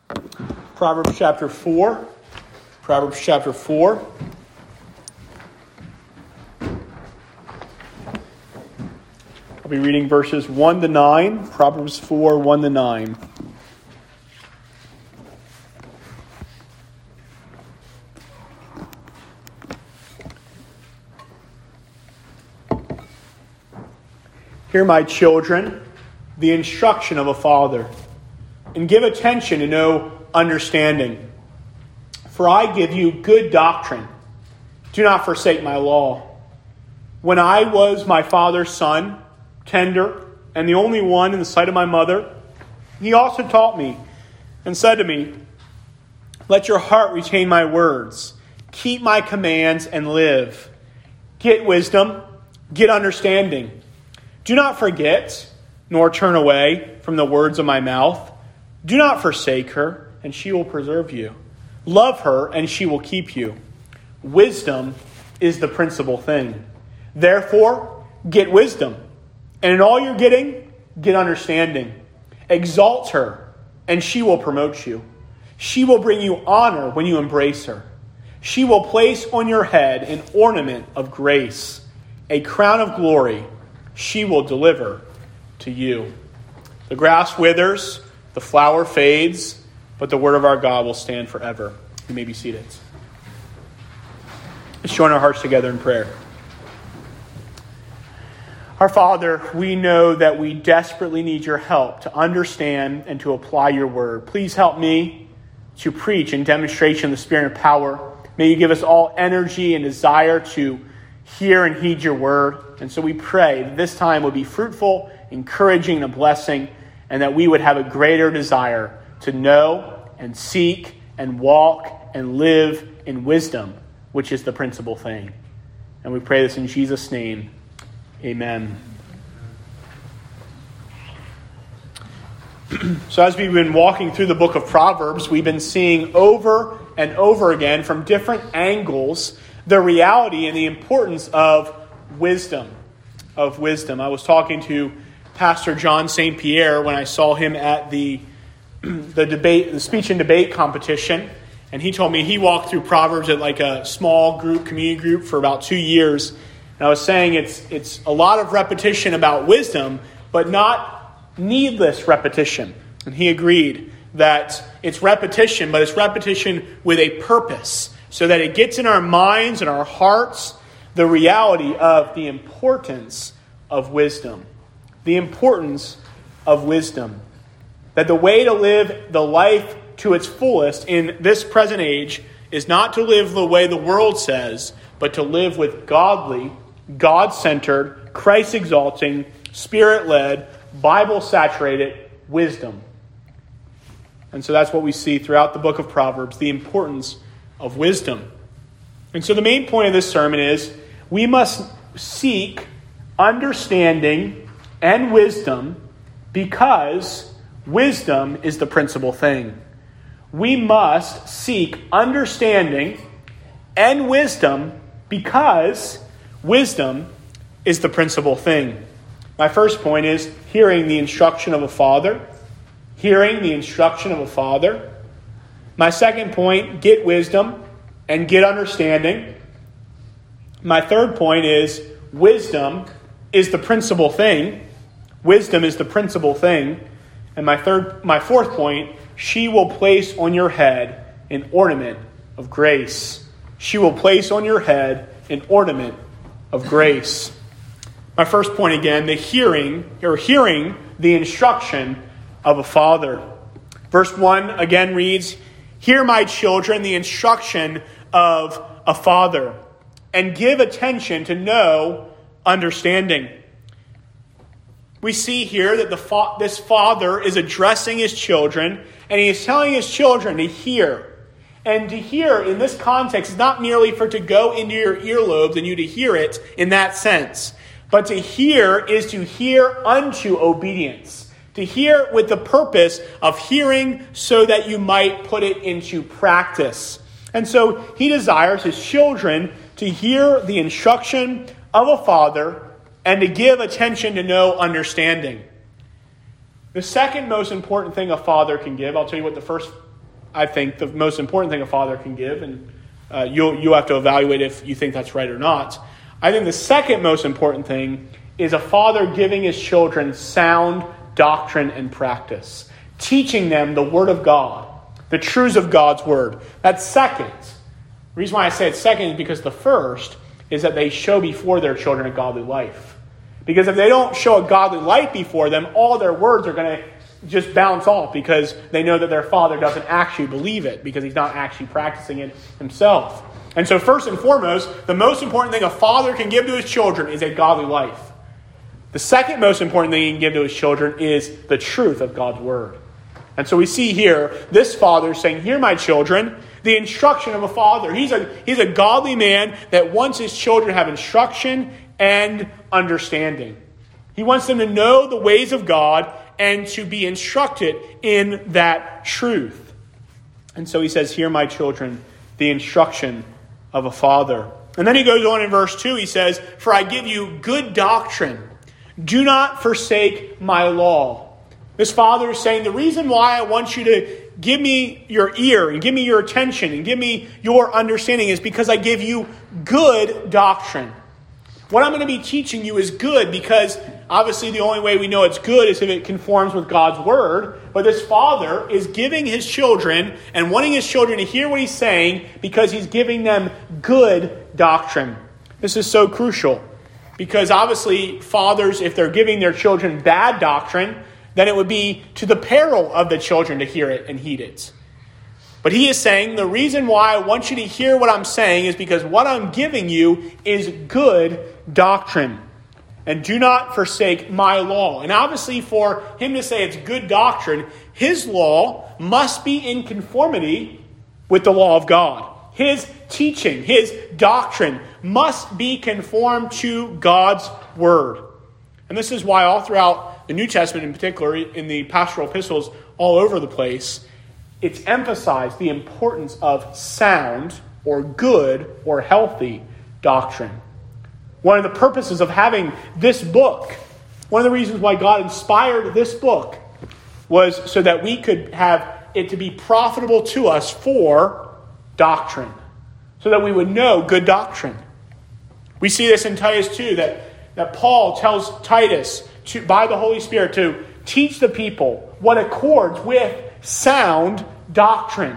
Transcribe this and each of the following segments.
Proverbs chapter 4. Proverbs chapter 4. I'll be reading verses 1 to 9. Proverbs 4, 1 to 9. Hear, my children, the instruction of a father, and give attention to know understanding. For I give you good doctrine. Do not forsake my law. When I was my father's son, tender, and the only one in the sight of my mother, he also taught me and said to me, let your heart retain my words. Keep my commands and live. Get wisdom, get understanding. Do not forget, nor turn away from the words of my mouth. Do not forsake her, and she will preserve you. Love her, and she will keep you. Wisdom is the principal thing. Therefore, get wisdom. And in all you're getting, get understanding. Exalt her, and she will promote you. She will bring you honor when you embrace her. She will place on your head an ornament of grace, a crown of glory she will deliver to you. The grass withers, the flower fades, but the word of our God will stand forever. You may be seated. Let's join our hearts together in prayer. Our Father, we know that we desperately need your help to understand and to apply your word. Please help me to preach in demonstration of the Spirit and power. May you give us all energy and desire to hear and heed your word. And so we pray that this time will be fruitful, encouraging, and a blessing, and that we would have a greater desire to know and seek and walk and live in wisdom, which is the principal thing. And we pray this in Jesus' name. Amen. So as we've been walking through the book of Proverbs, we've been seeing over and over again from different angles the reality and the importance of wisdom. I was talking to Pastor John St. Pierre when I saw him at the speech and debate competition, and he told me he walked through Proverbs at like a small group, community group, for about 2 years. And I was saying it's a lot of repetition about wisdom, but not needless repetition. And he agreed that it's repetition, but it's repetition with a purpose, so that it gets in our minds and our hearts the reality of the importance of wisdom. The importance of wisdom. That the way to live the life to its fullest in this present age is not to live the way the world says, but to live with godly, God-centered, Christ-exalting, Spirit-led, Bible-saturated wisdom. And so that's what we see throughout the book of Proverbs, the importance of wisdom. And so the main point of this sermon is we must seek understanding and wisdom because wisdom is the principal thing. We must seek understanding and wisdom because wisdom is the principal thing. My first point is hearing the instruction of a father. Hearing the instruction of a father. My second point, get wisdom and get understanding. My third point is wisdom is the principal thing. Wisdom is the principal thing. And my fourth point, she will place on your head an ornament of grace. She will place on your head an ornament of grace. My first point again, hearing the instruction of a father. Verse 1 again reads, hear, my children, the instruction of a father, and give attention to know understanding. We see here that this father is addressing his children, and he is telling his children to hear. And to hear in this context is not merely for it to go into your earlobes and you to hear it in that sense. But to hear is to hear unto obedience. To hear with the purpose of hearing so that you might put it into practice. And so he desires his children to hear the instruction of a father and to give attention to know understanding. The second most important thing a father can give, I'll tell you what the first I think, the most important thing a father can give, and you'll have to evaluate if you think that's right or not. I think the second most important thing is a father giving his children sound doctrine and practice, teaching them the Word of God, the truths of God's Word. That's second. The reason why I say it's second is because the first is that they show before their children a godly life. Because if they don't show a godly life before them, all their words are going to just bounce off because they know that their father doesn't actually believe it because he's not actually practicing it himself. And so first and foremost, the most important thing a father can give to his children is a godly life. The second most important thing he can give to his children is the truth of God's Word. And so we see here, this father saying, "Hear my children," the instruction of a father. He's a godly man that wants his children to have instruction and understanding. He wants them to know the ways of God and to be instructed in that truth. And so he says, "Hear my children," the instruction of a father. And then he goes on in verse 2, he says, "For I give you good doctrine. Do not forsake my law." This father is saying, the reason why I want you to give me your ear and give me your attention and give me your understanding is because I give you good doctrine. What I'm going to be teaching you is good because obviously the only way we know it's good is if it conforms with God's Word. But this father is giving his children and wanting his children to hear what he's saying because he's giving them good doctrine. This is so crucial because obviously fathers, if they're giving their children bad doctrine, then it would be to the peril of the children to hear it and heed it. But he is saying, the reason why I want you to hear what I'm saying is because what I'm giving you is good doctrine. And do not forsake my law. And obviously for him to say it's good doctrine, his law must be in conformity with the law of God. His teaching, his doctrine must be conformed to God's Word. And this is why all throughout the New Testament, in particular, in the pastoral epistles all over the place, it's emphasized the importance of sound or good or healthy doctrine. One of the purposes of having this book, one of the reasons why God inspired this book was so that we could have it to be profitable to us for doctrine, so that we would know good doctrine. We see this in Titus 2, that Paul tells Titus by the Holy Spirit to teach the people what accords with sound doctrine.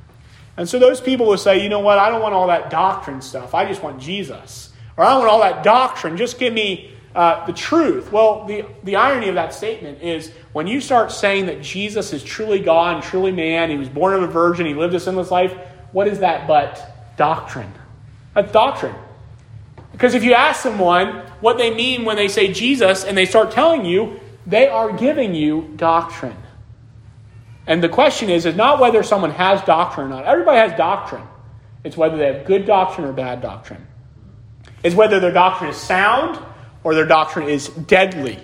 And so those people will say, you know what, I don't want all that doctrine stuff. I just want Jesus. Or I don't want all that doctrine. Just give me the truth. Well, the irony of that statement is when you start saying that Jesus is truly God and truly man, he was born of a virgin, he lived a sinless life, what is that but doctrine? That's doctrine. Because if you ask someone what they mean when they say Jesus and they start telling you, they are giving you doctrine. And the question is not whether someone has doctrine or not. Everybody has doctrine. It's whether they have good doctrine or bad doctrine. It's whether their doctrine is sound or their doctrine is deadly.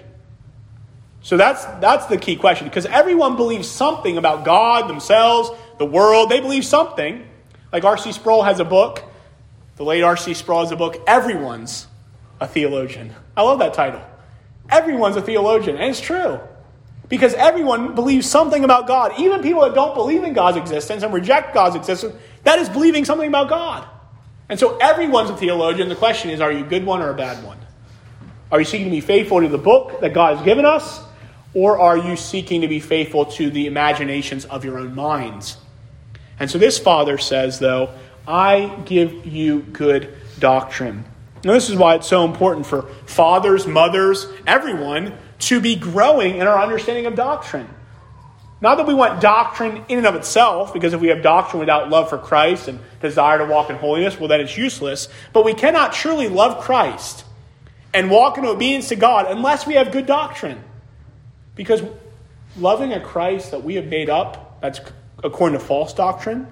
So that's the key question. Because everyone believes something about God, themselves, the world. They believe something. Like R.C. Sproul has a book. The late R.C. Sproul has a book. Everyone's a theologian. I love that title. Everyone's a theologian. And it's true. Because everyone believes something about God. Even people that don't believe in God's existence and reject God's existence, that is believing something about God. And so everyone's a theologian. The question is, are you a good one or a bad one? Are you seeking to be faithful to the book that God has given us? Or are you seeking to be faithful to the imaginations of your own minds? And so this father says, though, I give you good doctrine. Now, this is why it's so important for fathers, mothers, everyone to be growing in our understanding of doctrine. Not that we want doctrine in and of itself, because if we have doctrine without love for Christ and desire to walk in holiness, well, then it's useless. But we cannot truly love Christ and walk in obedience to God unless we have good doctrine. Because loving a Christ that we have made up, that's according to false doctrine,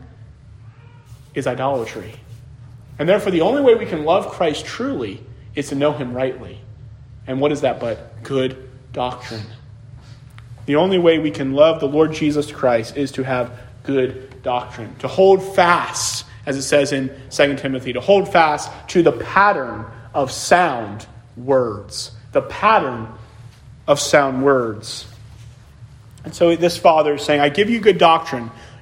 is idolatry. And therefore, the only way we can love Christ truly is to know him rightly. And what is that but good doctrine? The only way we can love the Lord Jesus Christ is to have good doctrine. To hold fast, as it says in 2 Timothy, to hold fast to the pattern of sound words. The pattern of sound words. And so this father is saying, I give you good doctrine.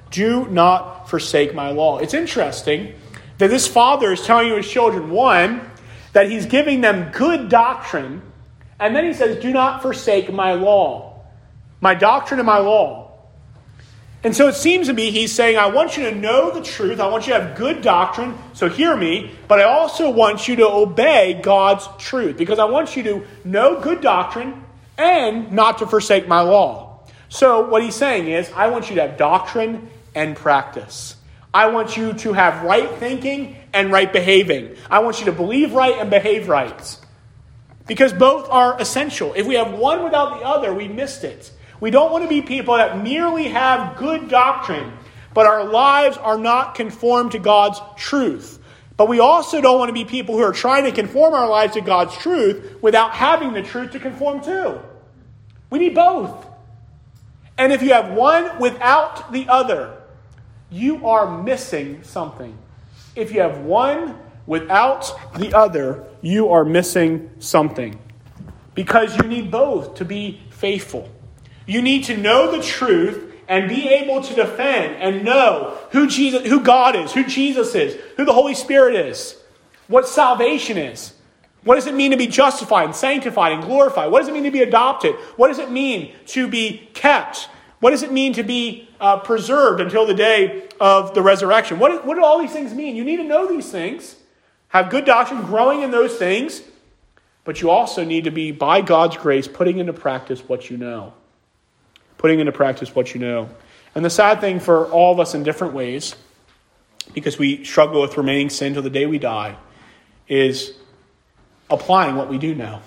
Do not forsake my law. It's interesting that this father is telling his children, one, that he's giving them good doctrine, and then he says, do not forsake my law, my doctrine and my law. And so it seems to me he's saying, I want you to know the truth. I want you to have good doctrine, so hear me. But I also want you to obey God's truth, because I want you to know good doctrine and not to forsake my law. So what he's saying is, I want you to have doctrine and practice. I want you to have right thinking and right behaving. I want you to believe right and behave right. Because both are essential. If we have one without the other, we missed it. We don't want to be people that merely have good doctrine, but our lives are not conformed to God's truth. But we also don't want to be people who are trying to conform our lives to God's truth without having the truth to conform to. We need both. And if you have one without the other, you are missing something. If you have one without the other, you are missing something. Because you need both to be faithful. You need to know the truth and be able to defend and know who God is, who Jesus is, who the Holy Spirit is, what salvation is. What does it mean to be justified and sanctified and glorified? What does it mean to be adopted? What does it mean to be kept? What does it mean to be preserved until the day of the resurrection? What do all these things mean? You need to know these things, have good doctrine, growing in those things, but you also need to be, by God's grace, putting into practice what you know. Putting into practice what you know. And the sad thing for all of us in different ways, because we struggle with remaining sin till the day we die, is applying what we do know.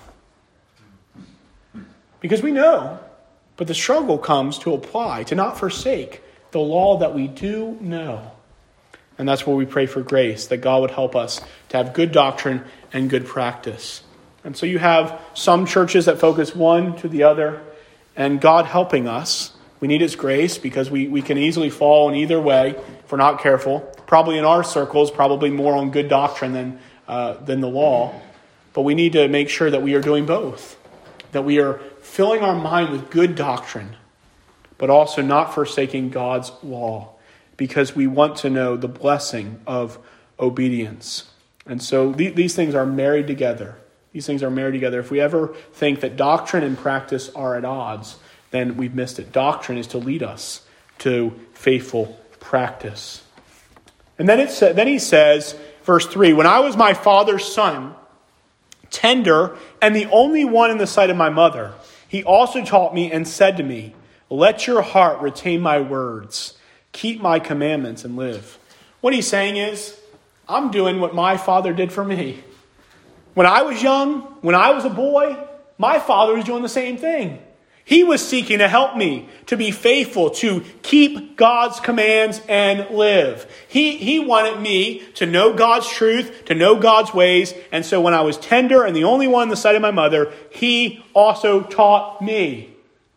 Because we know, but the struggle comes to apply, to not forsake the law that we do know. And that's where we pray for grace, that God would help us to have good doctrine and good practice. And so you have some churches that focus one to the other, and God helping us. We need His grace, because we can easily fall in either way if we're not careful. Probably in our circles, probably more on good doctrine than the law. But we need to make sure that we are doing both. That we are filling our mind with good doctrine, but also not forsaking God's law, because we want to know the blessing of obedience. And so these things are married together. These things are married together. If we ever think that doctrine and practice are at odds, then we've missed it. Doctrine is to lead us to faithful practice. And then he says, verse 3, when I was my father's son, tender, and the only one in the sight of my mother, he also taught me and said to me, let your heart retain my words, keep my commandments and live. What he's saying is, I'm doing what my father did for me. When I was young, when I was a boy, my father was doing the same thing. He was seeking to help me to be faithful, to keep God's commands and live. He wanted me to know God's truth, to know God's ways. And so when I was tender and the only one in the sight of my mother, he also taught me.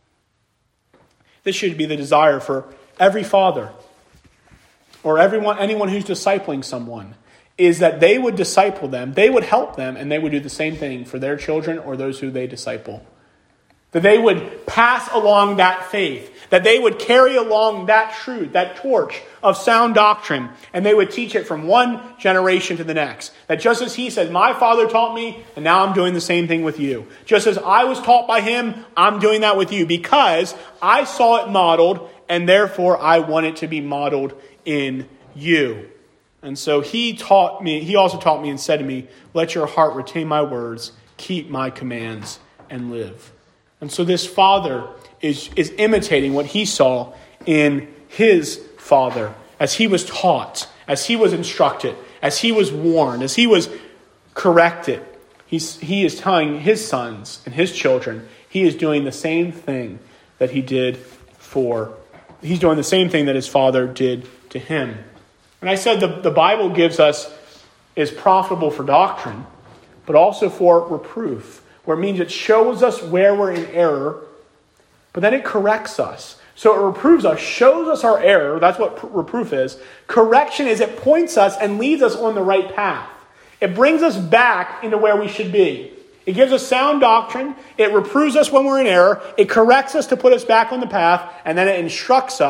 This should be the desire for every father or anyone who's discipling someone, is that they would disciple them, they would help them, and they would do the same thing for their children or those who they disciple. That they would pass along that faith, that they would carry along that truth, that torch of sound doctrine, and they would teach it from one generation to the next. That just as he said, my father taught me, and now I'm doing the same thing with you. Just as I was taught by him, I'm doing that with you, because I saw it modeled, and therefore I want it to be modeled in you. And so he also taught me and said to me, let your heart retain my words, keep my commands, and live. And so this father is imitating what he saw in his father, as he was taught, as he was instructed, as he was warned, as he was corrected. He is telling his sons and his children, he is doing the same thing that he's doing the same thing that his father did to him. And I said the Bible is profitable for doctrine, but also for reproof, where it means it shows us where we're in error, but then it corrects us. So it reproves us, shows us our error. That's what reproof is. Correction is it points us and leads us on the right path. It brings us back into where we should be. It gives us sound doctrine. It reproves us when we're in error. It corrects us to put us back on the path. And then it instructs us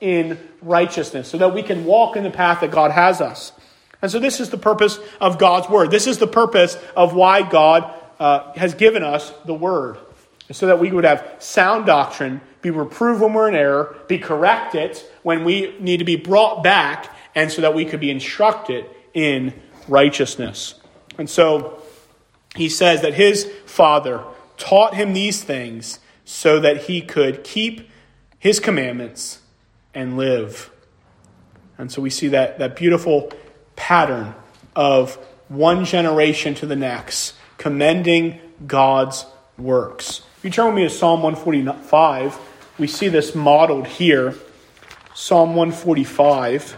in righteousness so that we can walk in the path that God has us. And so this is the purpose of God's word. This is the purpose of why God has given us the word, so that we would have sound doctrine, be reproved when we're in error, be corrected when we need to be brought back, and so that we could be instructed in righteousness. And so he says that his Father taught him these things so that he could keep his commandments and live. And so we see that beautiful pattern of one generation to the next, commending God's works. If you turn with me to Psalm 145, we see this modeled here. Psalm 145.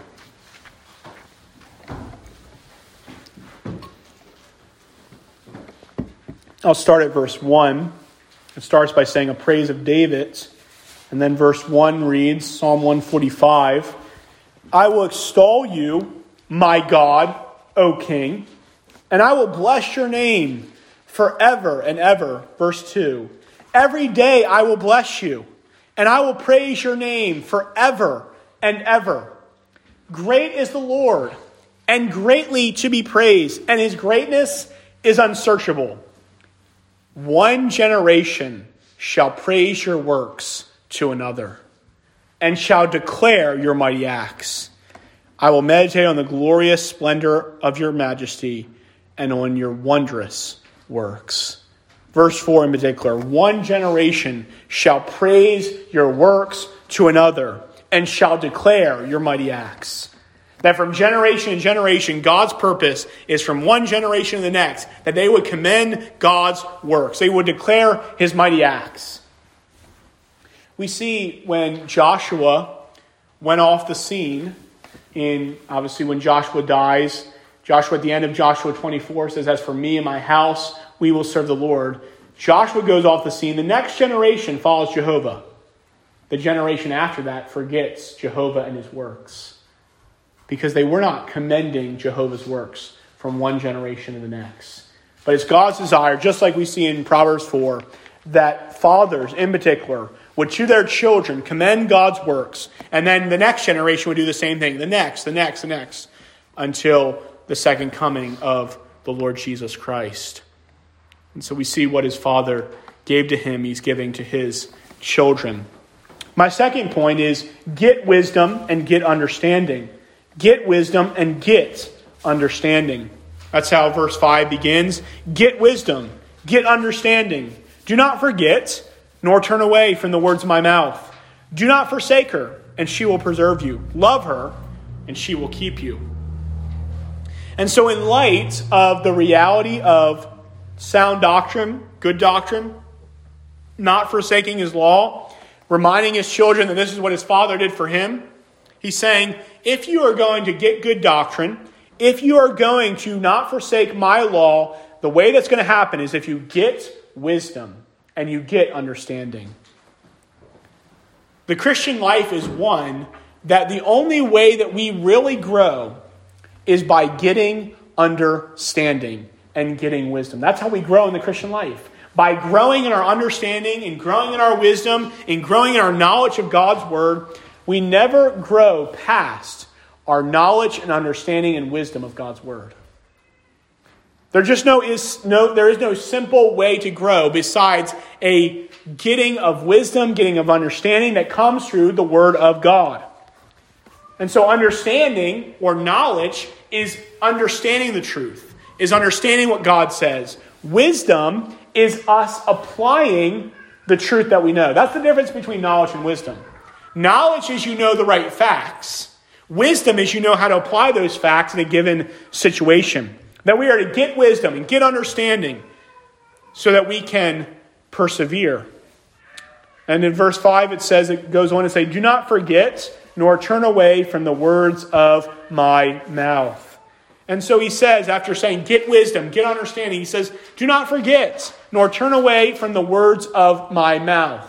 I'll start at verse 1. It starts by saying a praise of David. And then verse 1 reads, Psalm 145, I will extol you, my God, O King, and I will bless your name forever and ever. Verse 2, every day I will bless you, and I will praise your name forever and ever. Great is the Lord, and greatly to be praised, and his greatness is unsearchable. One generation shall praise your works to another, and shall declare your mighty acts. I will meditate on the glorious splendor of your majesty and on your wondrous works. Verse 4 in particular, one generation shall praise your works to another, and shall declare your mighty acts. That from generation to generation, God's purpose is from one generation to the next, that they would commend God's works. They would declare his mighty acts. We see when Joshua went off the scene, obviously when Joshua dies, Joshua at the end of Joshua 24 says, as for me and my house, we will serve the Lord. Joshua goes off the scene. The next generation follows Jehovah. The generation after that forgets Jehovah and his works, because they were not commending Jehovah's works from one generation to the next. But it's God's desire, just like we see in Proverbs 4, that fathers in particular would to their children commend God's works, and then the next generation would do the same thing, the next, until the second coming of the Lord Jesus Christ. And so we see what his Father gave to him, he's giving to his children. My second point is get wisdom and get understanding. Get wisdom and get understanding. That's how verse 5 begins. Get wisdom, get understanding. Do not forget, nor turn away from the words of my mouth. Do not forsake her, and she will preserve you. Love her, and she will keep you. And so in light of the reality of sound doctrine, good doctrine, not forsaking his law, reminding his children that this is what his Father did for him, he's saying, if you are going to get good doctrine, if you are going to not forsake my law, the way that's going to happen is if you get wisdom and you get understanding. The Christian life is one that the only way that we really grow is by getting understanding and getting wisdom. That's how we grow in the Christian life. By growing in our understanding and growing in our wisdom and growing in our knowledge of God's word, we never grow past our knowledge and understanding and wisdom of God's word. There is no simple way to grow besides a getting of wisdom, getting of understanding that comes through the word of God. And so understanding or knowledge is understanding the truth, is understanding what God says. Wisdom is us applying the truth that we know. That's the difference between knowledge and wisdom. Knowledge is you know the right facts. Wisdom is you know how to apply those facts in a given situation. That we are to get wisdom and get understanding so that we can persevere. And in verse 5 it goes on to say, do not forget nor turn away from the words of my mouth. And so he says, after saying get wisdom, get understanding, he says, do not forget nor turn away from the words of my mouth.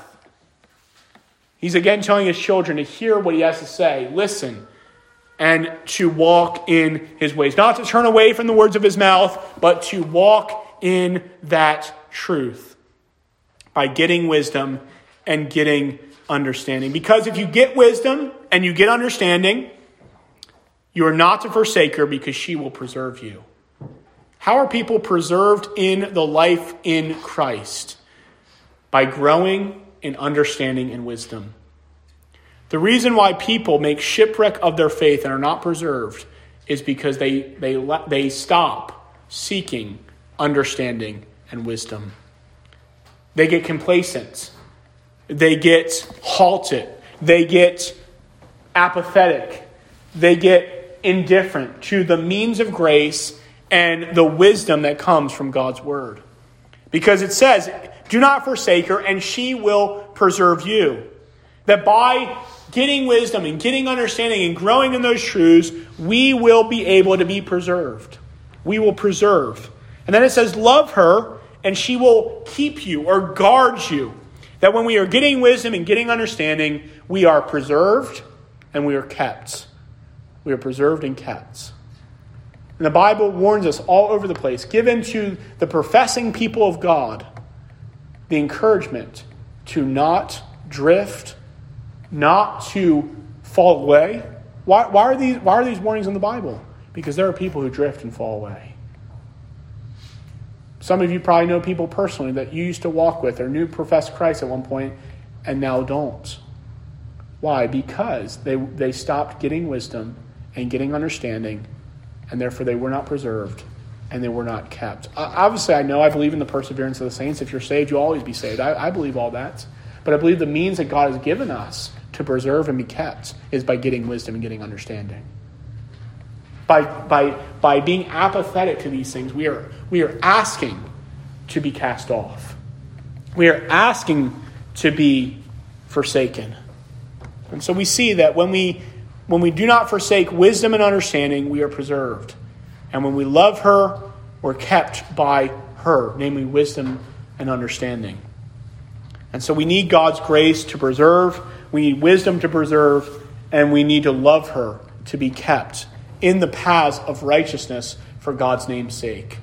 He's again telling his children to hear what he has to say, listen, and to walk in his ways. Not to turn away from the words of his mouth, but to walk in that truth by getting wisdom and getting understanding. Because if you get wisdom and you get understanding, you are not to forsake her because she will preserve you. How are people preserved in the life in Christ? By growing in understanding and wisdom. The reason why people make shipwreck of their faith and are not preserved is because they stop seeking understanding and wisdom. They get complacent. They get halted. They get apathetic. They get indifferent to the means of grace and the wisdom that comes from God's word. Because it says, do not forsake her, and she will preserve you. That by getting wisdom and getting understanding and growing in those truths, we will be able to be preserved. We will preserve. And then it says, love her, and she will keep you or guard you. That when we are getting wisdom and getting understanding, we are preserved and we are kept. We are preserved and kept. And the Bible warns us all over the place, given to the professing people of God, the encouragement to not drift, not to fall away. Why are these warnings in the Bible? Because there are people who drift and fall away. Some of you probably know people personally that you used to walk with or knew professed Christ at one point and now don't. Why? Because they stopped getting wisdom and getting understanding, and therefore they were not preserved and they were not kept. Obviously, I believe in the perseverance of the saints. If you're saved, you'll always be saved. I believe all that. But I believe the means that God has given us to preserve and be kept is by getting wisdom and getting understanding. By being apathetic to these things, we are asking to be cast off. We are asking to be forsaken. And so we see that when we do not forsake wisdom and understanding, we are preserved. And when we love her, we're kept by her, namely wisdom and understanding. And so we need God's grace to preserve, we need wisdom to preserve, and we need to love her to be kept in the paths of righteousness for God's name's sake.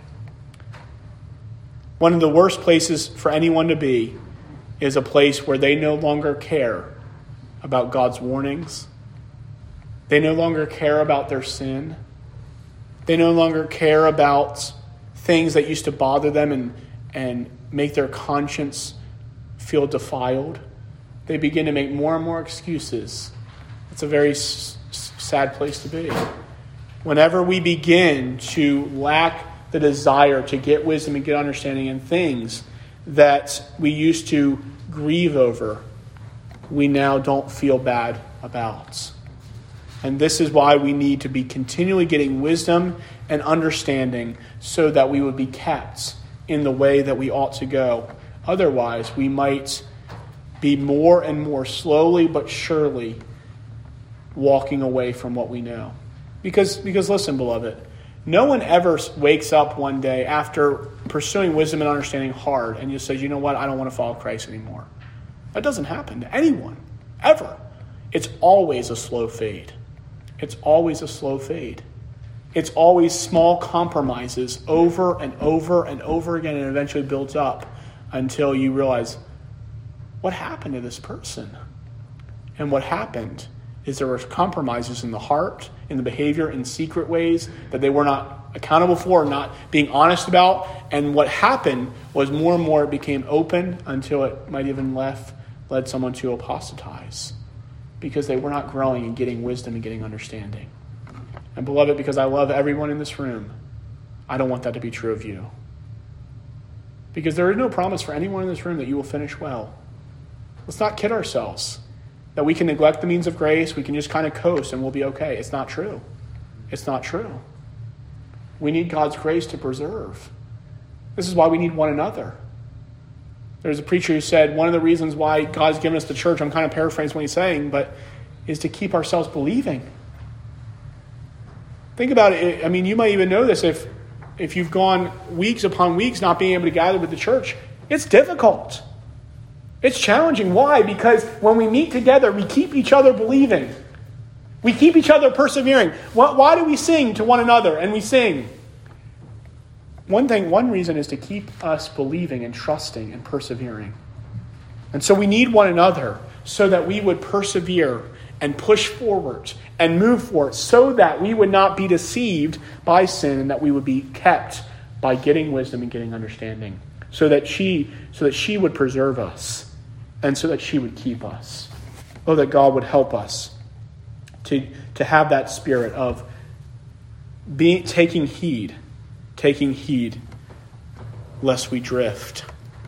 One of the worst places for anyone to be is a place where they no longer care about God's warnings. They no longer care about their sin. They no longer care about things that used to bother them and make their conscience feel defiled. They begin to make more and more excuses. It's a very sad place to be. Whenever we begin to lack the desire to get wisdom and get understanding in things that we used to grieve over, we now don't feel bad about. And this is why we need to be continually getting wisdom and understanding so that we would be kept in the way that we ought to go. Otherwise, we might be more and more slowly but surely walking away from what we know. Because listen, beloved, no one ever wakes up one day after pursuing wisdom and understanding hard and just says, you know what, I don't want to follow Christ anymore. That doesn't happen to anyone, ever. It's always a slow fade. It's always a slow fade. It's always small compromises over and over and over again, and eventually builds up until you realize, what happened to this person? And what happened is there were compromises in the heart, in the behavior, in secret ways that they were not accountable for, not being honest about. And what happened was more and more it became open until it might even led someone to apostatize because they were not growing and getting wisdom and getting understanding. And beloved, because I love everyone in this room, I don't want that to be true of you. Because there is no promise for anyone in this room that you will finish well. Let's not kid ourselves that we can neglect the means of grace, we can just kind of coast and we'll be okay. It's not true. It's not true. We need God's grace to preserve. This is why we need one another. There's a preacher who said one of the reasons why God's given us the church, I'm kind of paraphrasing what he's saying, but is to keep ourselves believing. Think about it. I mean, you might even know this if you've gone weeks upon weeks not being able to gather with the church. It's difficult. It's challenging. Why? Because when we meet together, we keep each other believing. We keep each other persevering. Why do we sing to one another? And we sing. One reason is to keep us believing and trusting and persevering. And so we need one another so that we would persevere and push forward and move forward, so that we would not be deceived by sin, and that we would be kept by getting wisdom and getting understanding, so that she would preserve us and so that she would keep us. Oh, that God would help us to have that spirit of taking heed, lest we drift.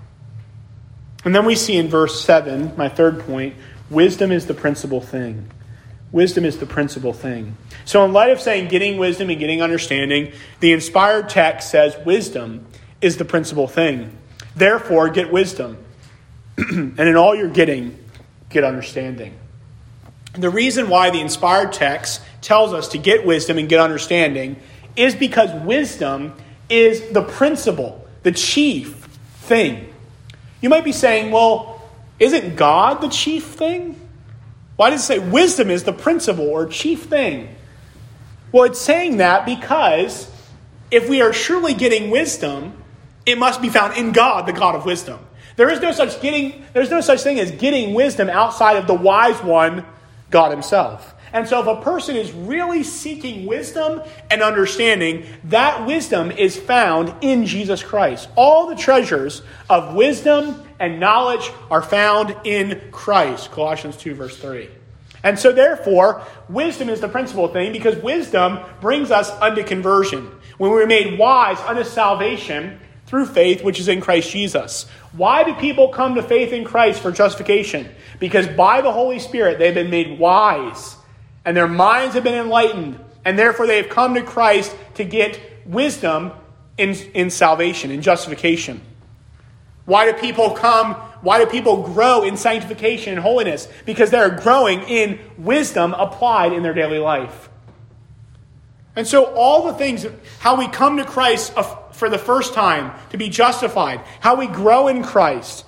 And then we see in verse 7, my third point, wisdom is the principal thing. Wisdom is the principal thing. So in light of saying getting wisdom and getting understanding, the inspired text says wisdom is the principal thing. Therefore, get wisdom. And in all you're getting, get understanding. The reason why the inspired text tells us to get wisdom and get understanding is because wisdom is the principal, the chief thing. You might be saying, well, isn't God the chief thing? Why does it say wisdom is the principal or chief thing? Well, it's saying that because if we are surely getting wisdom, it must be found in God, the God of wisdom. There's no such thing as getting wisdom outside of the wise one, God himself. And so if a person is really seeking wisdom and understanding, that wisdom is found in Jesus Christ. All the treasures of wisdom and knowledge are found in Christ. Colossians 2, verse 3. And so therefore, wisdom is the principal thing, because wisdom brings us unto conversion. When we are made wise unto salvation through faith, which is in Christ Jesus. Why do people come to faith in Christ for justification? Because by the Holy Spirit they've been made wise, and their minds have been enlightened, and therefore they have come to Christ to get wisdom in salvation, in justification. Why do people come? Why do people grow in sanctification and holiness? Because they're growing in wisdom applied in their daily life. And so all the things, how we come to Christ for the first time to be justified, how we grow in Christ,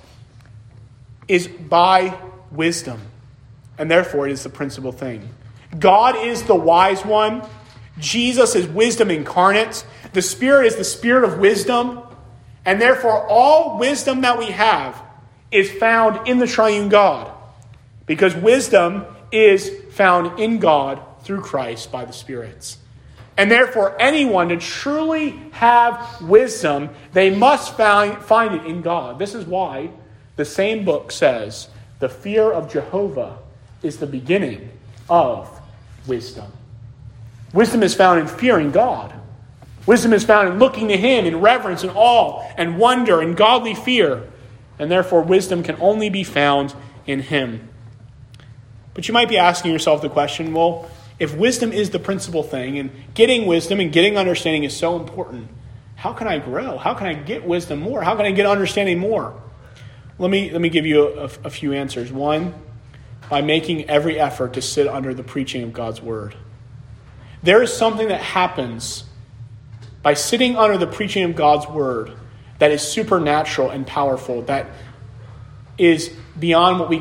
is by wisdom. And therefore it is the principal thing. God is the wise one. Jesus is wisdom incarnate. The Spirit is the Spirit of wisdom. And therefore all wisdom that we have is found in the triune God. Because wisdom is found in God through Christ by the Spirit. And therefore, anyone to truly have wisdom, they must find it in God. This is why the same book says, the fear of Jehovah is the beginning of wisdom. Wisdom is found in fearing God. Wisdom is found in looking to Him in reverence and awe and wonder and godly fear. And therefore, wisdom can only be found in Him. But you might be asking yourself the question, well, if wisdom is the principal thing, and getting wisdom and getting understanding is so important, how can I grow? How can I get wisdom more? How can I get understanding more? Let me give you a few answers. One, by making every effort to sit under the preaching of God's Word. There is something that happens by sitting under the preaching of God's Word that is supernatural and powerful, that is beyond what we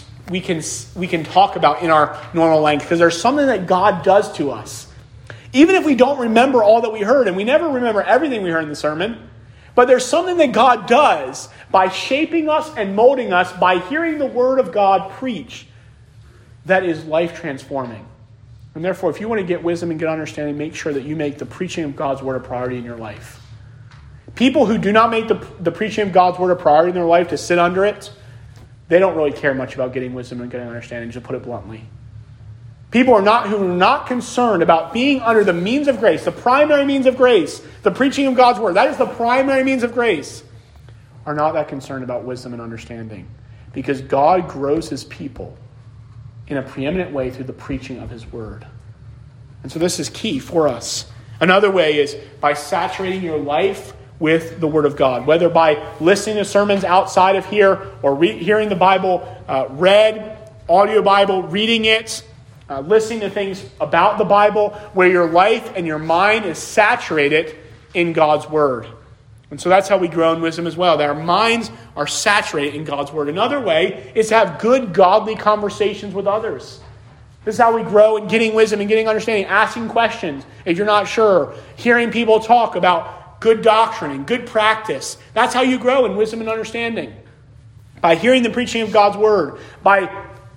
can talk about in our normal language, because there's something that God does to us. Even if we don't remember all that we heard, and we never remember everything we heard in the sermon, but there's something that God does by shaping us and molding us by hearing the Word of God preached that is life transforming. And therefore, if you want to get wisdom and get understanding, make sure that you make the preaching of God's Word a priority in your life. People who do not make the preaching of God's Word a priority in their life, to sit under it, they don't really care much about getting wisdom and getting understanding, to put it bluntly. People who are not concerned about being under the means of grace, the primary means of grace, the preaching of God's Word, that is the primary means of grace, are not that concerned about wisdom and understanding. Because God grows His people in a preeminent way through the preaching of His Word. And so this is key for us. Another way is by saturating your life with the Word of God, whether by listening to sermons outside of here or hearing the Bible read, audio Bible, reading it, listening to things about the Bible, where your life and your mind is saturated in God's Word. And so that's how we grow in wisdom as well, that our minds are saturated in God's Word. Another way is to have good, godly conversations with others. This is how we grow in getting wisdom and getting understanding, asking questions if you're not sure, hearing people talk about good doctrine and good practice. That's how you grow in wisdom and understanding. By hearing the preaching of God's Word, by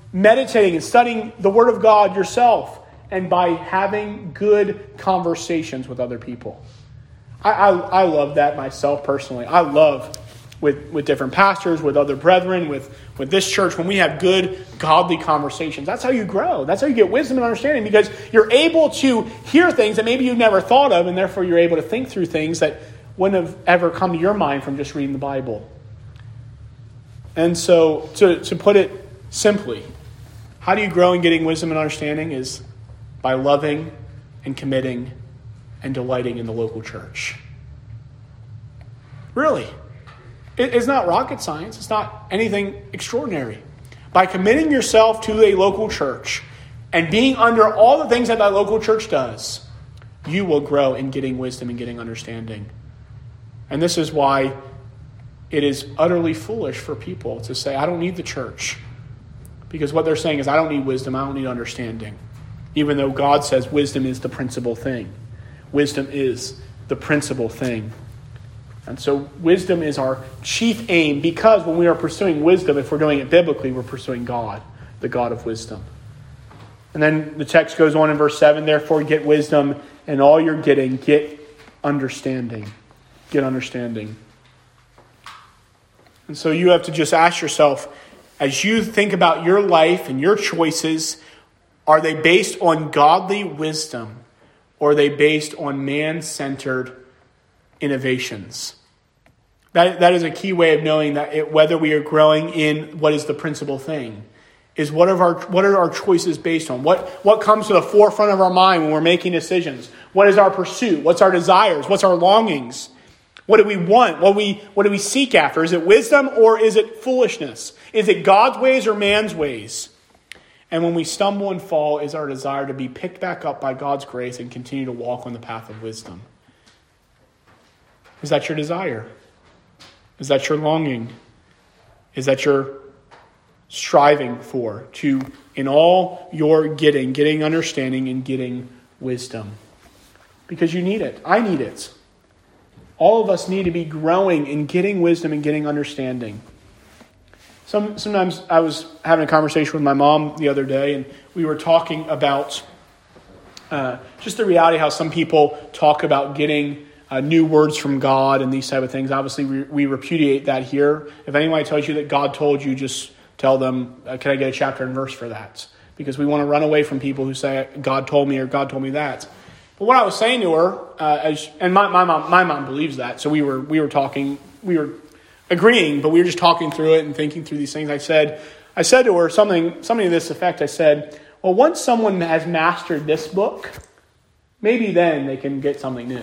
meditating and studying the Word of God yourself, and by having good conversations with other people. I love that myself personally. I love with different pastors, with other brethren, with this church, when we have good, godly conversations. That's how you grow. That's how you get wisdom and understanding, because you're able to hear things that maybe you've never thought of, and therefore you're able to think through things that wouldn't have ever come to your mind from just reading the Bible. And so, to put it simply, how do you grow in getting wisdom and understanding? Is by loving and committing and delighting in the local church. Really. It's not rocket science. It's not anything extraordinary. By committing yourself to a local church and being under all the things that local church does, you will grow in getting wisdom and getting understanding. And this is why it is utterly foolish for people to say, I don't need the church. Because what they're saying is, I don't need wisdom, I don't need understanding. Even though God says wisdom is the principal thing. Wisdom is the principal thing. And so wisdom is our chief aim, because when we are pursuing wisdom, if we're doing it biblically, we're pursuing God, the God of wisdom. And then the text goes on in verse 7, therefore get wisdom, and all you're getting, get understanding. Get understanding. And so you have to just ask yourself, as you think about your life and your choices, are they based on godly wisdom, or are they based on man-centered innovations? That is a key way of knowing that whether we are growing in what is the principal thing. Is what are our choices based on? What comes to the forefront of our mind when we're making decisions? What is our pursuit? What's our desires? What's our longings? What do we want? What do we seek after? Is it wisdom or is it foolishness? Is it God's ways or man's ways? And when we stumble and fall, is our desire to be picked back up by God's grace and continue to walk on the path of wisdom? Is that your desire? Is that your longing? Is that your striving for, to, in all your getting understanding and getting wisdom? Because you need it. I need it. All of us need to be growing in getting wisdom and getting understanding. Sometimes I was having a conversation with my mom the other day, and we were talking about just the reality how some people talk about getting new words from God and these type of things. Obviously, we repudiate that here. If anyone tells you that God told you, just tell them, can I get a chapter and verse for that? Because we want to run away from people who say, God told me or God told me that. But what I was saying to her, and my mom believes that, so we were talking, we were agreeing, but we were just talking through it and thinking through these things. I said to her something to this effect. I said, well, once someone has mastered this book, maybe then they can get something new.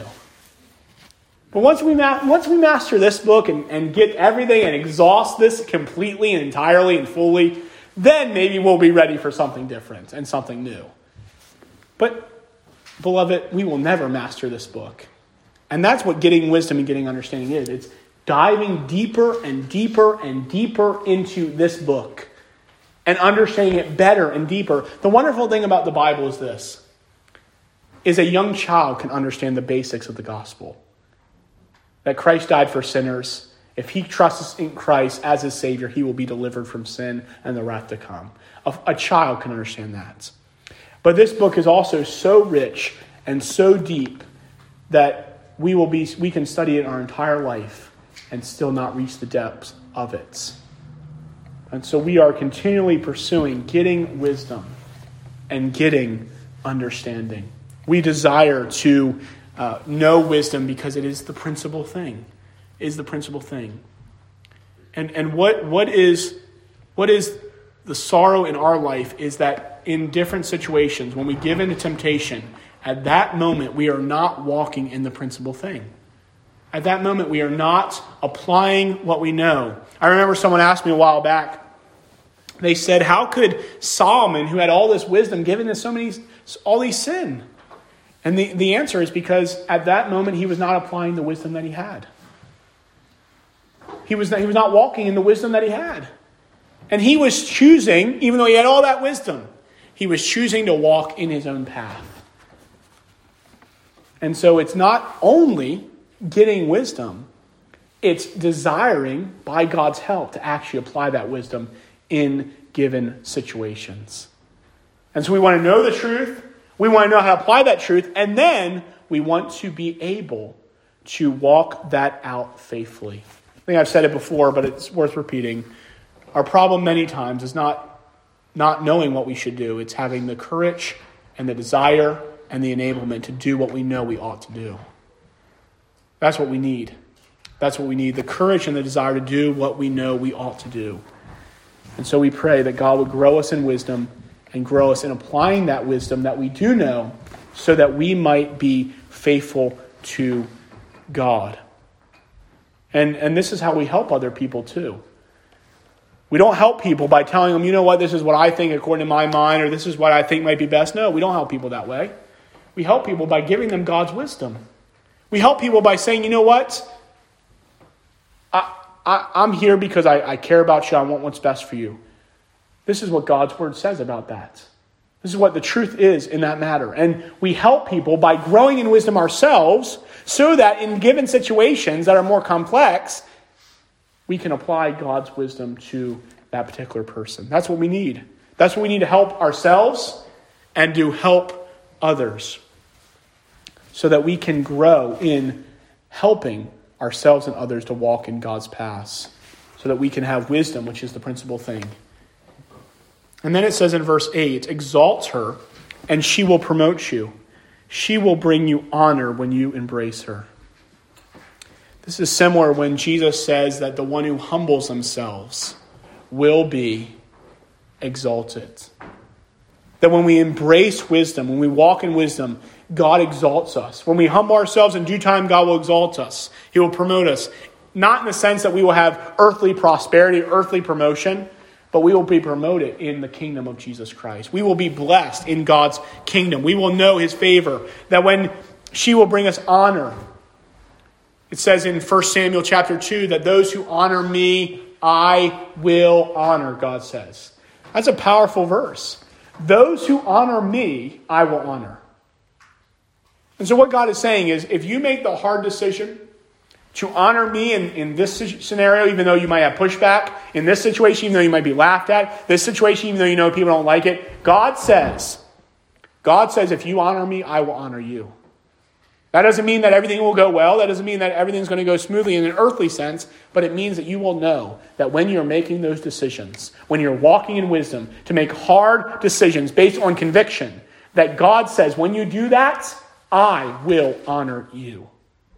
But once we master this book and get everything and exhaust this completely and entirely and fully, then maybe we'll be ready for something different and something new. But, beloved, we will never master this book. And that's what getting wisdom and getting understanding is. It's diving deeper and deeper and deeper into this book and understanding it better and deeper. The wonderful thing about the Bible is this, is a young child can understand the basics of the gospel. That Christ died for sinners. If he trusts in Christ as his Savior, he will be delivered from sin and the wrath to come. A child can understand that. But this book is also so rich and so deep that we can study it our entire life and still not reach the depths of it. And so we are continually pursuing getting wisdom and getting understanding. We desire to know wisdom because it is the principal thing. Is the principal thing. And what is the sorrow in our life is that in different situations, when we give into temptation, at that moment we are not walking in the principal thing. At that moment we are not applying what we know. I remember someone asked me a while back, they said, how could Solomon, who had all this wisdom, given us all these sin? And the answer is because at that moment he was not applying the wisdom that he had. He was not walking in the wisdom that he had. And he was choosing, even though he had all that wisdom, he was choosing to walk in his own path. And so it's not only getting wisdom, it's desiring, by God's help, to actually apply that wisdom in given situations. And so we want to know the truth. We want to know how to apply that truth. And then we want to be able to walk that out faithfully. I think I've said it before, but it's worth repeating. Our problem many times is not knowing what we should do. It's having the courage and the desire and the enablement to do what we know we ought to do. That's what we need. That's what we need, the courage and the desire to do what we know we ought to do. And so we pray that God would grow us in wisdom and grow us in applying that wisdom that we do know so that we might be faithful to God. And this is how we help other people too. We don't help people by telling them, you know what, this is what I think according to my mind, or this is what I think might be best. No, we don't help people that way. We help people by giving them God's wisdom. We help people by saying, you know what, I'm here because I care about you. I want what's best for you. This is what God's word says about that. This is what the truth is in that matter. And we help people by growing in wisdom ourselves so that in given situations that are more complex, we can apply God's wisdom to that particular person. That's what we need. That's what we need to help ourselves and to help others so that we can grow in helping ourselves and others to walk in God's paths so that we can have wisdom, which is the principal thing. And then it says in verse 8, exalt her and she will promote you. She will bring you honor when you embrace her. This is similar when Jesus says that the one who humbles themselves will be exalted. That when we embrace wisdom, when we walk in wisdom, God exalts us. When we humble ourselves in due time, God will exalt us. He will promote us. Not in the sense that we will have earthly prosperity, earthly promotion, but we will be promoted in the kingdom of Jesus Christ. We will be blessed in God's kingdom. We will know his favor. That when she will bring us honor, it says in 1 Samuel chapter 2 that those who honor me, I will honor, God says. That's a powerful verse. Those who honor me, I will honor. And so what God is saying is, if you make the hard decision to honor me in this scenario, even though you might have pushback, in this situation, even though you might be laughed at, this situation, even though you know people don't like it, God says, if you honor me, I will honor you. That doesn't mean that everything will go well. That doesn't mean that everything's going to go smoothly in an earthly sense, but it means that you will know that when you're making those decisions, when you're walking in wisdom to make hard decisions based on conviction, that God says, when you do that, I will honor you.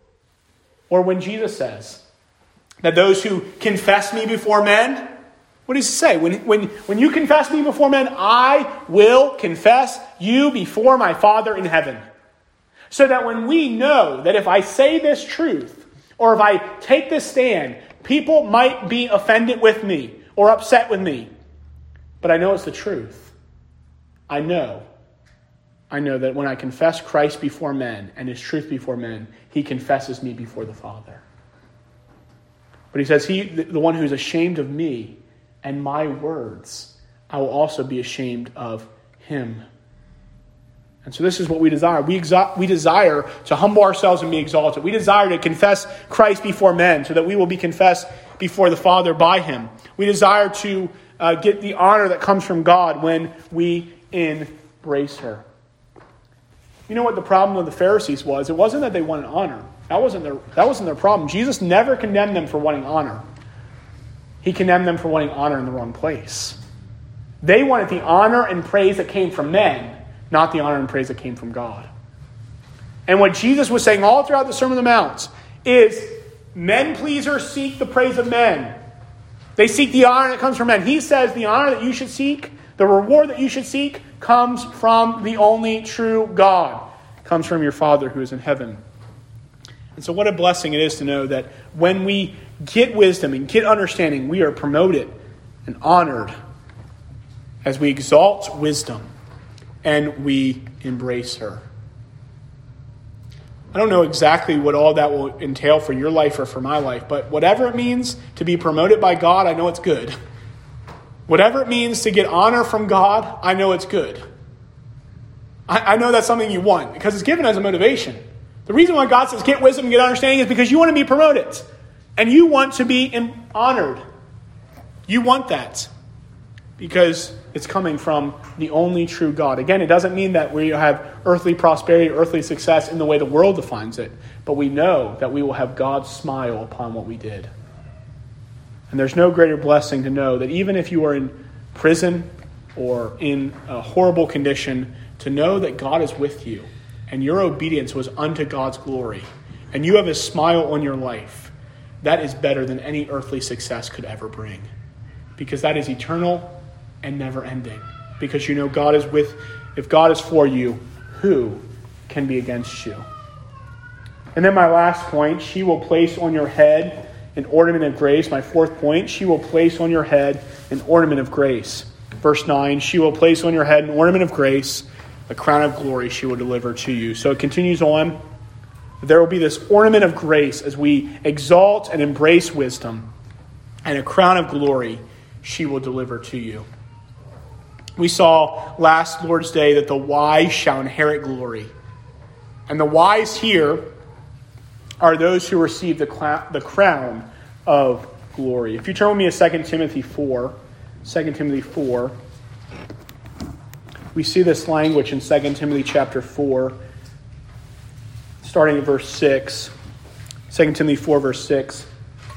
Or when Jesus says that those who confess me before men, what does he say? When you confess me before men, I will confess you before my Father in heaven. So that when we know that if I say this truth, or if I take this stand, people might be offended with me or upset with me. But I know it's the truth. I know that when I confess Christ before men and his truth before men, he confesses me before the Father. But he says, the one who is ashamed of me and my words, I will also be ashamed of him. And so this is what we desire. We desire to humble ourselves and be exalted. We desire to confess Christ before men so that we will be confessed before the Father by him. We desire to get the honor that comes from God when we embrace her. You know what the problem of the Pharisees was? It wasn't that they wanted honor. That wasn't their problem. Jesus never condemned them for wanting honor. He condemned them for wanting honor in the wrong place. They wanted the honor and praise that came from men, not the honor and praise that came from God. And what Jesus was saying all throughout the Sermon on the Mount is, men pleasers seek the praise of men. They seek the honor that comes from men. He says the honor that you should seek, the reward that you should seek, comes from the only true God. It comes from your Father who is in heaven. And so what a blessing it is to know that when we get wisdom and get understanding, we are promoted and honored as we exalt wisdom and we embrace her. I don't know exactly what all that will entail for your life or for my life, but whatever it means to be promoted by God, I know it's good. Whatever it means to get honor from God, I know it's good. I know that's something you want because it's given as a motivation. The reason why God says get wisdom and get understanding is because you want to be promoted. And you want to be honored. You want that. because it's coming from the only true God. Again, it doesn't mean that we have earthly prosperity, earthly success in the way the world defines it, but we know that we will have God's smile upon what we did. And there's no greater blessing to know that even if you are in prison or in a horrible condition, to know that God is with you and your obedience was unto God's glory and you have a smile on your life. That is better than any earthly success could ever bring, because that is eternal and never ending. Because you know God is with, if God is for you, who can be against you? And then my last point, she will place on your head an ornament of grace. My fourth point, she will place on your head an ornament of grace. Verse 9, she will place on your head an ornament of grace, a crown of glory she will deliver to you. So it continues on. There will be this ornament of grace as we exalt and embrace wisdom, and a crown of glory she will deliver to you. We saw last Lord's Day that the wise shall inherit glory. And the wise here are those who receive the crown of glory. If you turn with me to 2 Timothy 4, we see this language in 2 Timothy chapter 4, starting at verse 6. 2 Timothy 4, verse 6.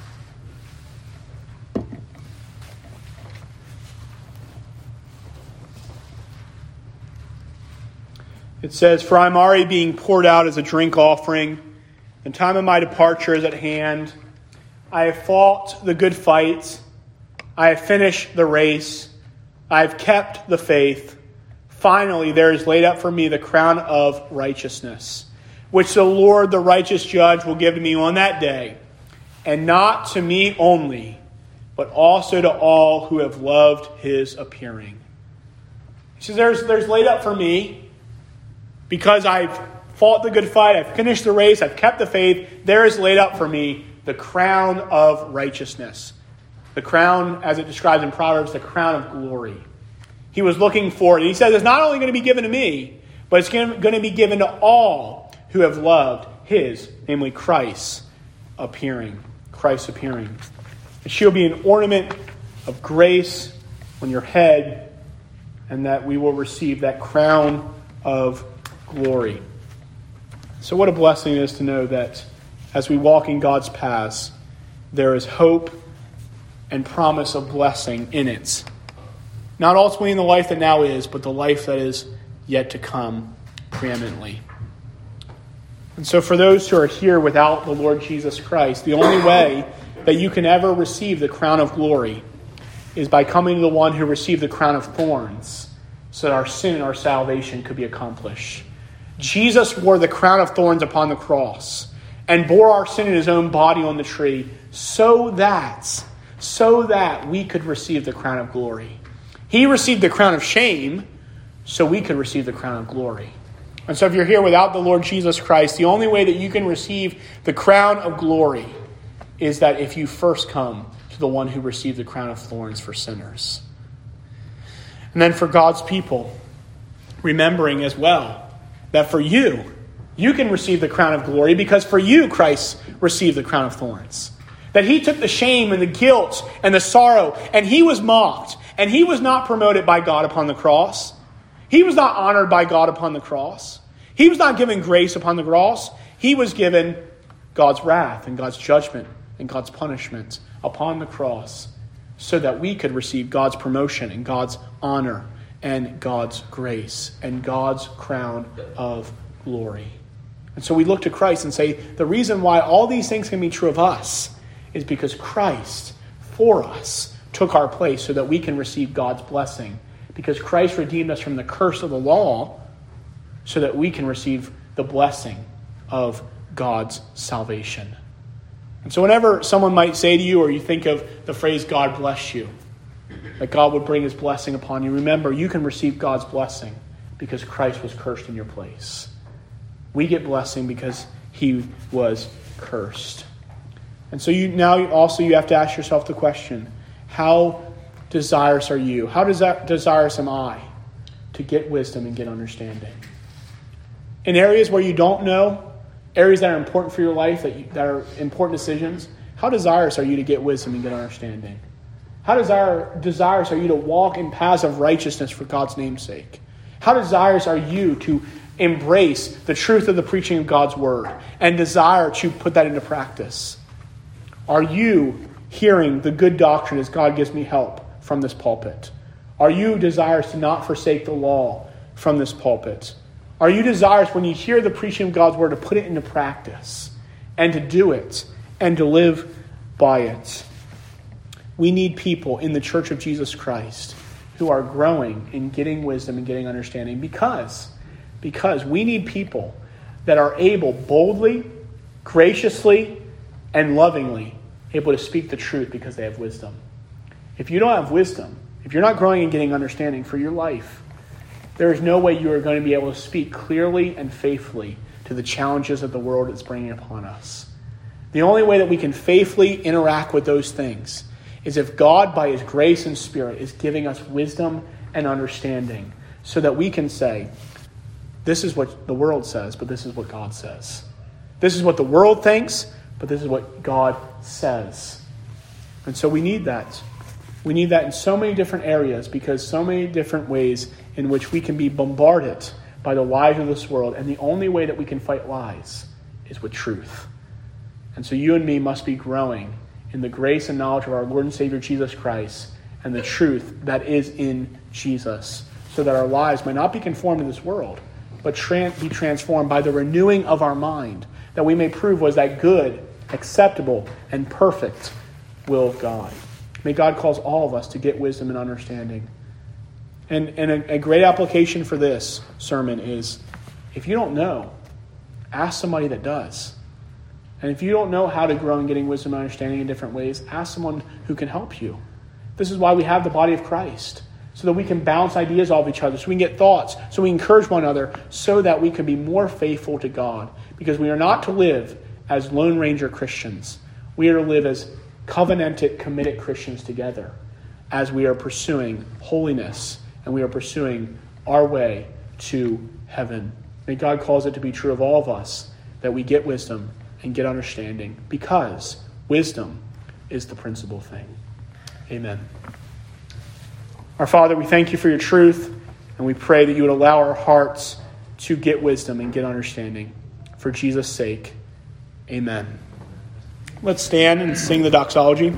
It says, "For I am already being poured out as a drink offering. The time of my departure is at hand. I have fought the good fight. I have finished the race. I have kept the faith. Finally, there is laid up for me the crown of righteousness, which the Lord, the righteous judge, will give to me on that day. And not to me only, but also to all who have loved his appearing." He says, there's laid up for me, because I've fought the good fight, I've finished the race, I've kept the faith, there is laid up for me the crown of righteousness. The crown, as it describes in Proverbs, the crown of glory. He was looking for it. And he says it's not only going to be given to me, but it's going to be given to all who have loved his, namely Christ appearing. Christ appearing. And she'll be an ornament of grace on your head, and that we will receive that crown of glory. So what a blessing it is to know that as we walk in God's paths, there is hope and promise of blessing in it. Not ultimately in the life that now is, but the life that is yet to come preeminently. And so for those who are here without the Lord Jesus Christ, the only way that you can ever receive the crown of glory is by coming to the one who received the crown of thorns, so that our sin and our salvation could be accomplished. Jesus wore the crown of thorns upon the cross and bore our sin in his own body on the tree so that we could receive the crown of glory. He received the crown of shame so we could receive the crown of glory. And so if you're here without the Lord Jesus Christ, the only way that you can receive the crown of glory is that if you first come to the one who received the crown of thorns for sinners. And then for God's people, remembering as well that for you can receive the crown of glory because for you, Christ received the crown of thorns. That he took the shame and the guilt and the sorrow, and he was mocked, and he was not promoted by God upon the cross. He was not honored by God upon the cross. He was not given grace upon the cross. He was given God's wrath and God's judgment and God's punishment upon the cross so that we could receive God's promotion and God's honor and God's grace and God's crown of glory. And so we look to Christ and say, the reason why all these things can be true of us is because Christ, for us, took our place so that we can receive God's blessing. Because Christ redeemed us from the curse of the law so that we can receive the blessing of God's salvation. And so whenever someone might say to you, or you think of the phrase, God bless you, that God would bring his blessing upon you, remember, you can receive God's blessing because Christ was cursed in your place. We get blessing because he was cursed. And so you have to ask yourself the question, how desirous are you? How desirous am I to get wisdom and get understanding? In areas where you don't know, areas that are important for your life, that are important decisions, how desirous are you to get wisdom and get understanding? How desirous are you to walk in paths of righteousness for God's name's sake? How desirous are you to embrace the truth of the preaching of God's word and desire to put that into practice? Are you hearing the good doctrine as God gives me help from this pulpit? Are you desirous to not forsake the law from this pulpit? Are you desirous when you hear the preaching of God's word to put it into practice and to do it and to live by it? We need people in the Church of Jesus Christ who are growing in getting wisdom and getting understanding because we need people that are able boldly, graciously, and lovingly able to speak the truth because they have wisdom. If you don't have wisdom, if you're not growing and getting understanding for your life, there is no way you are going to be able to speak clearly and faithfully to the challenges that the world is bringing upon us. The only way that we can faithfully interact with those things is if God, by his grace and Spirit, is giving us wisdom and understanding so that we can say, this is what the world says, but this is what God says. This is what the world thinks, but this is what God says. And so we need that. We need that in so many different areas because so many different ways in which we can be bombarded by the lies of this world. And the only way that we can fight lies is with truth. And so you and me must be growing in the grace and knowledge of our Lord and Savior Jesus Christ and the truth that is in Jesus so that our lives might not be conformed to this world, but be transformed by the renewing of our mind, that we may prove was that good, acceptable, and perfect will of God. May God cause all of us to get wisdom and understanding. And a great application for this sermon is, if you don't know, ask somebody that does. And if you don't know how to grow in getting wisdom and understanding in different ways, ask someone who can help you. This is why we have the body of Christ, so that we can bounce ideas off each other, so we can get thoughts, so we encourage one another, so that we can be more faithful to God. Because we are not to live as Lone Ranger Christians. We are to live as covenanted, committed Christians together as we are pursuing holiness and we are pursuing our way to heaven. May God cause it to be true of all of us that we get wisdom and get understanding, because wisdom is the principal thing. Amen. Our Father, we thank you for your truth, and we pray that you would allow our hearts to get wisdom and get understanding. For Jesus' sake, amen. Let's stand and sing the doxology.